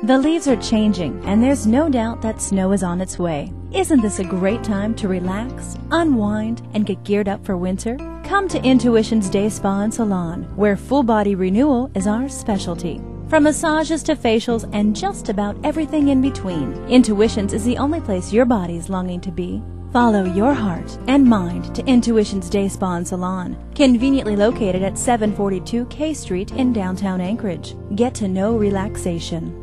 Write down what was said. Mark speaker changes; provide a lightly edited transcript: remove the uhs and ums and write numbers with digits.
Speaker 1: The leaves are changing, and there's no doubt that snow is on its way. Isn't this a great time to relax, unwind, and get geared up for winter? Come to Intuition's Day Spa and Salon, where full body renewal is our specialty. From massages to facials and just about everything in between, Intuition's is the only place your body's longing to be. Follow your heart and mind to Intuition's Day Spa and Salon, conveniently located at 742 K Street in downtown Anchorage. Get to know relaxation.